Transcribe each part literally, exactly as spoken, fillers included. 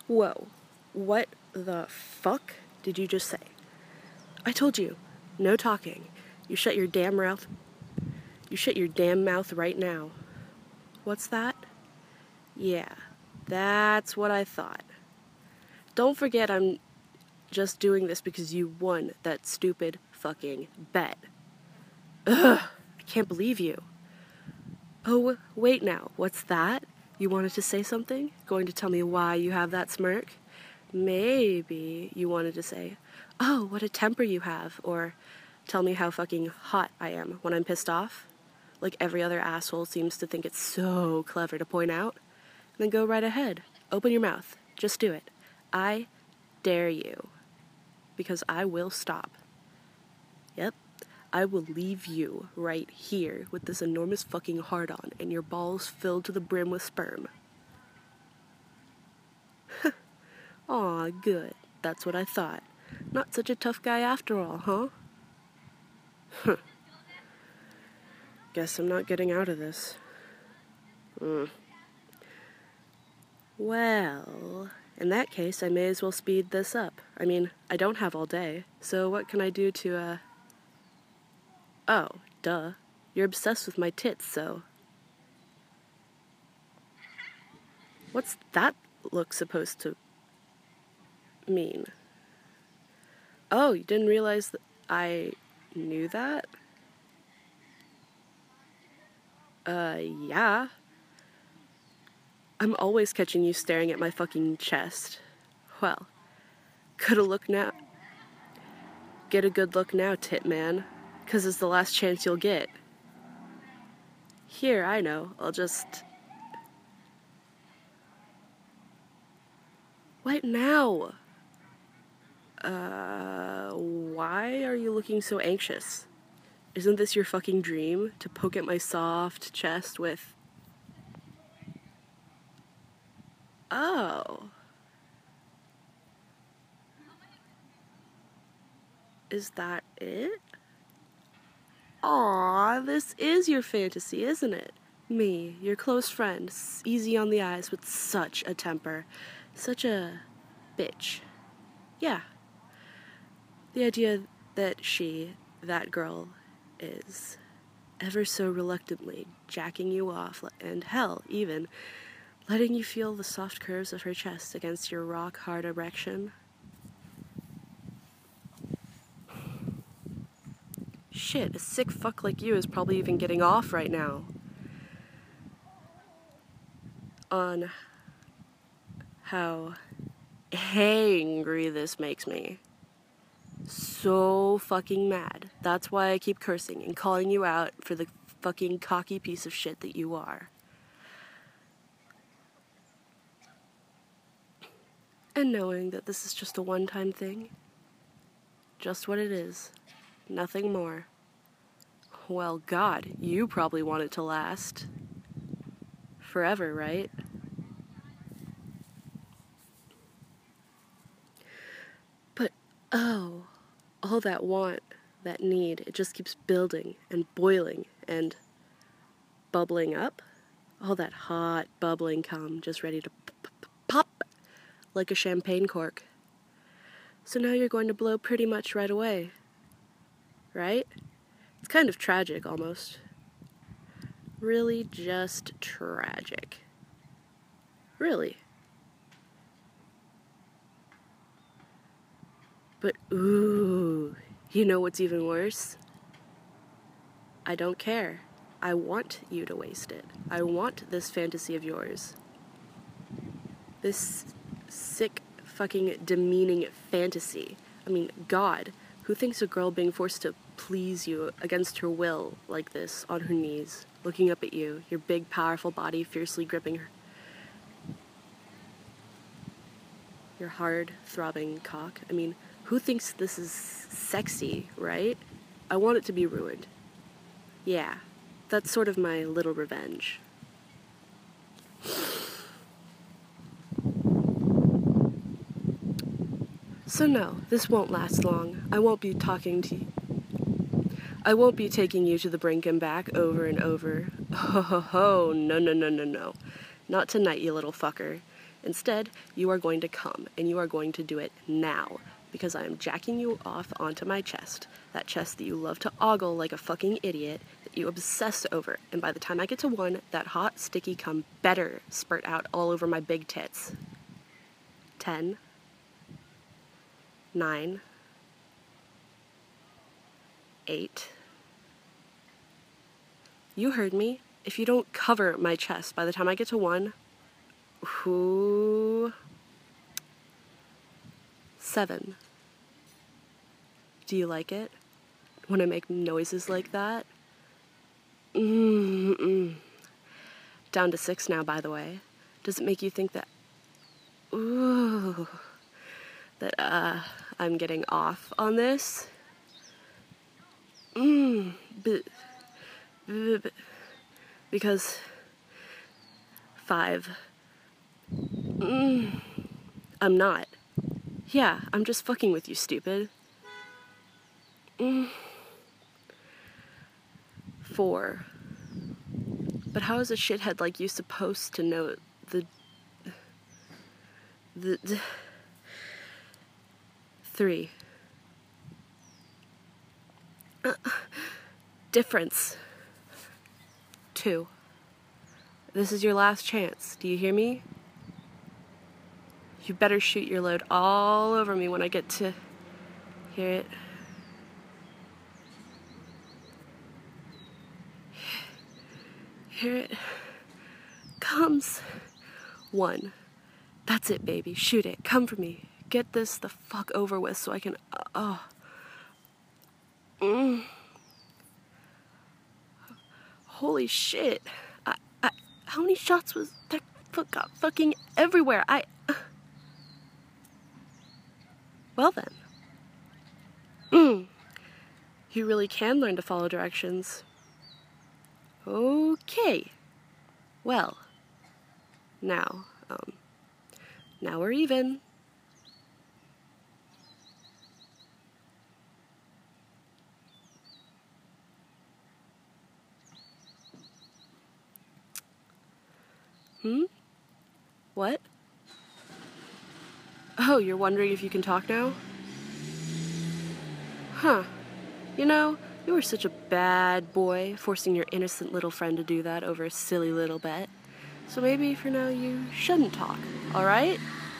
Whoa, what the fuck did you just say? I told you, no talking. You shut your damn mouth. You shut your damn mouth right now. What's that? Yeah, that's what I thought. Don't forget I'm just doing this because you won that stupid fucking bet. Ugh, I can't believe you. Oh, wait now, what's that? You wanted to say something? Going to tell me why you have that smirk? Maybe you wanted to say, oh, what a temper you have, or tell me how fucking hot I am when I'm pissed off, like every other asshole seems to think it's so clever to point out. Then go right ahead. Open your mouth. Just do it. I dare you. Because I will stop. Yep. I will leave you right here with this enormous fucking hard-on and your balls filled to the brim with sperm. Aw, good. That's what I thought. Not such a tough guy after all, huh? Huh. Guess I'm not getting out of this. Mm. Well, in that case, I may as well speed this up. I mean, I don't have all day, so what can I do to, uh... Oh, duh. You're obsessed with my tits, so... What's that look supposed to mean? Oh, you didn't realize that I knew that? Uh, yeah. I'm always catching you staring at my fucking chest. Well, get a look now. Get a good look now, tit man, 'cause it's the last chance you'll get. Here, I know, I'll just... What now? Uh, why are you looking so anxious? Isn't this your fucking dream, to poke at my soft chest with... Oh. Is that it? Aw, this is your fantasy, isn't it? Me, your close friend, easy on the eyes with such a temper. Such a bitch. Yeah. The idea that she, that girl, is ever so reluctantly jacking you off, and hell, even letting you feel the soft curves of her chest against your rock-hard erection. Shit, a sick fuck like you is probably even getting off right now on how angry this makes me. So fucking mad. That's why I keep cursing and calling you out for the fucking cocky piece of shit that you are. And knowing that this is just a one-time thing. Just what it is. Nothing more. Well, God, you probably want it to last. Forever, right? But, oh, all that want, that need, it just keeps building and boiling and bubbling up. All that hot, bubbling cum just ready to p- p- pop like a champagne cork. So now you're going to blow pretty much right away. Right? It's kind of tragic, almost. Really just tragic. Really. But, ooh, you know what's even worse? I don't care. I want you to waste it. I want this fantasy of yours. This sick, fucking demeaning fantasy. I mean, God, who thinks a girl being forced to please you against her will like this, on her knees, looking up at you, your big, powerful body fiercely gripping her, your hard, throbbing cock? I mean, who thinks this is sexy, right? I want it to be ruined. Yeah, that's sort of my little revenge. So no, this won't last long. I won't be talking to you. I won't be taking you to the brink and back over and over. Ho ho ho, no no no no no. Not tonight, you little fucker. Instead, you are going to come, and you are going to do it now, because I am jacking you off onto my chest, that chest that you love to ogle like a fucking idiot, that you obsess over, and by the time I get to one, that hot, sticky cum better spurt out all over my big tits. Ten. Nine. Eight. You heard me. If you don't cover my chest by the time I get to one, who? Seven. Do you like it when I make noises like that? Mm-mm. Down to six now, by the way. Does it make you think that, ooh, that uh, I'm getting off on this? Mm, but, but, because five. Mm, I'm not. Yeah, I'm just fucking with you, stupid. Mm. Four. But how is a shithead like you supposed to know the... The... the three. Uh, difference. Two. This is your last chance. Do you hear me? You better shoot your load all over me when I get to hear it. Here it comes. One. That's it, baby. Shoot it. Come for me. Get this the fuck over with so I can... Uh, oh. Mm. Holy shit. I, I, how many shots was... That fuck got fucking everywhere. I... Uh. Well then. Mm. You really can learn to follow directions. Okay. Well. Now, um... now we're even. Hmm? What? Oh, you're wondering if you can talk now? Huh. You know, you were such a bad boy, forcing your innocent little friend to do that over a silly little bet. So maybe for now you shouldn't talk, alright?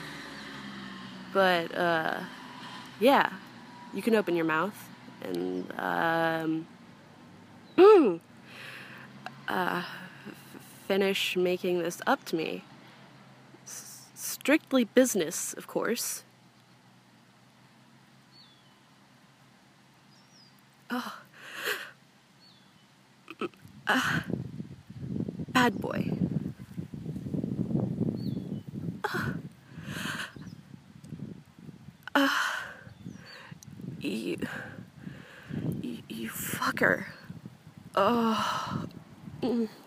But, uh, yeah. You can open your mouth and, um... Mm, uh, finish making this up to me. S- strictly business, of course. Oh. Uh, bad boy. Uh, uh, you, you, you fucker. Oh. Mm.